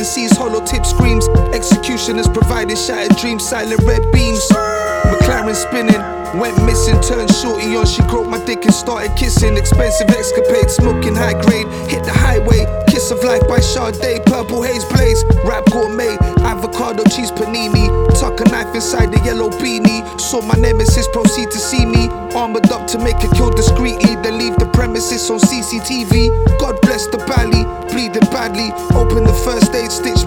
even sees hollow tip screams. Executioners provided shattered dreams, silent red beams. McLaren spinning, went missing, turned shorty on. She groped my dick and started kissing. Expensive escapade, smoking high grade. Hit the highway, kiss of life by Sade. Purple haze blaze, rap gourmet. Avocado cheese panini. Tuck a knife inside the yellow beanie. Saw my nemesis proceed to see me. Armored up to make a kill discreetly. Then leave the premises on CCTV. God bless the valley, bleeding badly. Open the first aid stitch.